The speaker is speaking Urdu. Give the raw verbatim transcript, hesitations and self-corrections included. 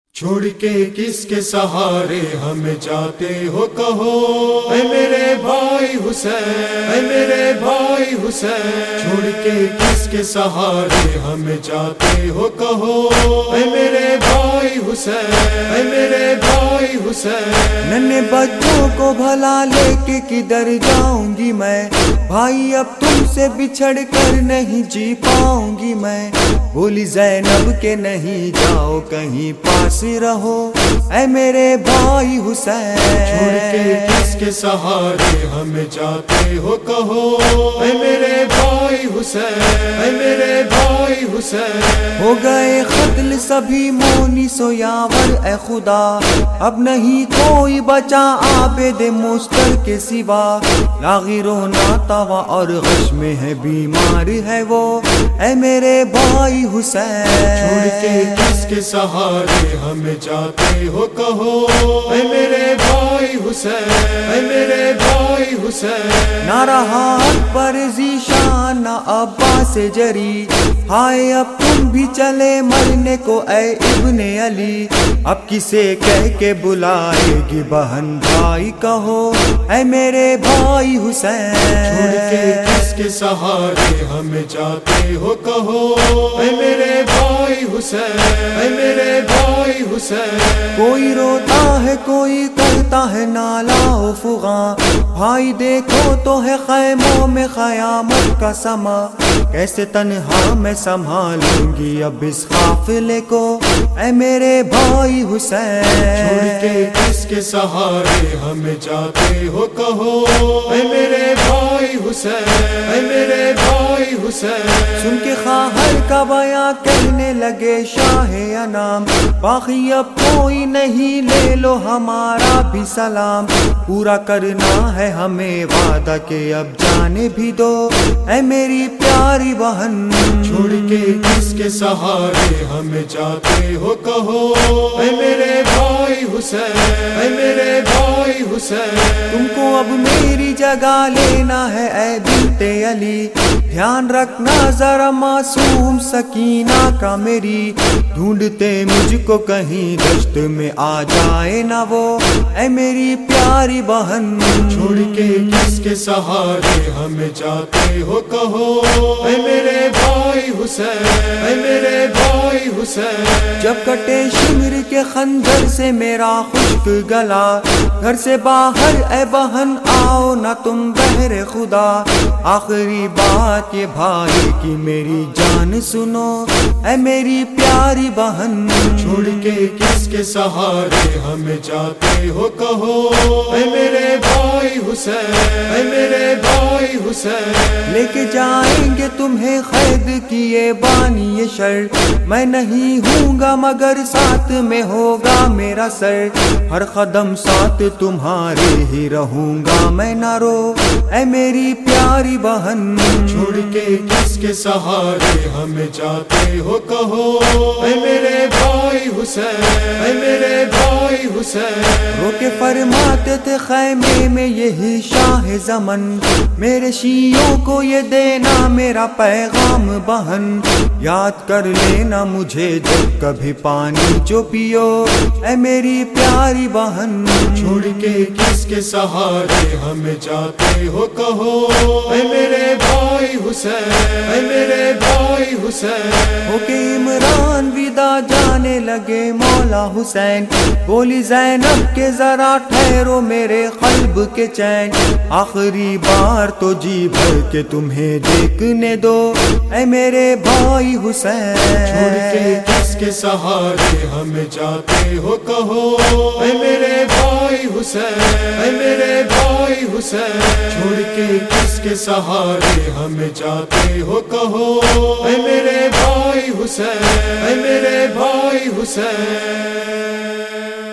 چھوڑ کے کس کے سہارے ہمیں جاتے ہو کہو، اے میرے بھائی حسین، اے میرے بھائی حسین، چھوڑ کے کس کے سہارے ہمیں جاتے ہو کہو، اے میرے بھائی حسین، اے میرے بھائی حسین۔ ننھے بچوں کو بھلا لے کے کدھر جاؤں گی میں، بھائی اب تم سے بچھڑ کر نہیں جی پاؤں گی میں۔ بولی زینب کے نہیں جاؤ کہیں پاس رہو، اے میرے بھائی حسین۔ چھوڑ کے کس کے سہارے ہمیں جاتے ہو کہو، اے میرے بھائی حسین، اے میرے بھائی حسین۔ ہو گئے قتل سبھی مونس و یاور اے خدا، اب نہیں کوئی بچا عابد مستر کے سوا۔ لاغر و ناتوا اور غش میں ہے بیمار ہے وہ، اے میرے بھائی حسین۔ چھوڑ کے کس کے سہارے ہمیں جاتے ہو کہو، اے میرے بھائی حسین، اے میرے بھائی حسین۔ نہ رہا اکبر ذیشان نہ عباس جری، ہائے اب تم بھی چلے مرنے کو اے ابن علی۔ اب کسے کہہ کے بلائے گی بہن بھائی کہو، اے میرے بھائی حسین۔ چھوڑ کے کس کے سہارے ہمیں جاتے ہو کہو، اے میرے بھائی حسین، اے میرے بھائی حسین۔ کوئی روتا ہے کوئی کرتا ہے نالا و فغاں، بھائی دیکھو تو ہے خیموں میں قیامت کا سما۔ کیسے تنہا میں سنبھالوں گی اب اس قافلے کو، اے میرے بھائی حسین۔ چھوڑ کے کس کے سہارے ہمیں جاتے ہو کہو، اے میرے بھائی حسین، اے میرے بھائی حسین۔ سن کے خواہر کا بیاں کہنے لگے شاہ انام، باقی اب کوئی نہیں لے لو ہمارا بھی سلام۔ پورا کرنا ہے ہمیں وعدہ کہ اب جانے بھی دو، اے میری پیاری بہن۔ چھوڑ کے کس کے سہارے ہمیں جاتے ہو کہو، اے میرے بھائی حسین، اے میرے بھائی حسین۔ تم کو اب میری جگہ لینا ہے اے بنت علی، دھیان رکھنا ذرا معصوم سکینہ کا میری، ڈھونڈتے مجھ کو کہیں دشت میں آ جائے نہ وہ، اے میری پیاری بہن۔ چھوڑ کے کس کے سہارے ہمیں جاتے ہو کہو، اے میرے بھائی حسین، اے میرے بھائی حسین۔ جب کٹے شمر کے خنجر سے میرا خشک گلا، گھر سے باہر اے بہن آؤ نہ تم بہر خدا۔ آخری بات یہ بھائی کی میری جان سنو، اے میری پیاری بہن۔ چھوڑ کے کس کے سہارے ہمیں جاتے ہو کہو، اے میرے بھائی حسین، اے میرے بھائی حسین۔ لے کے جائیں گے تمہیں قید کیے بانی شر، میں نہیں ہوں گا مگر ساتھ میں ہوگا میرا سر۔ ہر قدم ساتھ تمہارے ہی رہوں گا میں نہ رو، اے میری پیاری بہن۔ چھوڑ کے کس کے سہارے ہمیں جاتے ہو کہو، اے میرے بھائی حسین، اے میرے بھائی حسین۔ رو کے فرماتے تھے خیمے میں یہی شاہ زمن، میرے شیعوں کو یہ دینا میرا پیغام بہن۔ یاد کر لینا مجھے جب کبھی پانی جو پیو، اے میری پیاری بہن۔ چھوڑ کے کس کے سہارے ہمیں جاتے ہو کہو، اے میرے بھائی حسین، اے میرے بھائی حسین۔ ہو کے عمران ودا جانے لگے مولا حسین، بولی زینب کے ذرا ٹھہرو میرے قلب کے چین۔ آخری بار تو جی بھر کے تمہیں دیکھنے دو، اے میرے بھائی حسین۔ چھوڑ کے کس کے سہارے ہمیں جاتے ہو کہو، اے میرے بھائی حسین، اے میرے بھائی حسین۔ چھوڑ کے کس کے سہارے ہمیں جاتے ہو کہو، اے میرے بھائی حسین، اے میرے بھائی حسین۔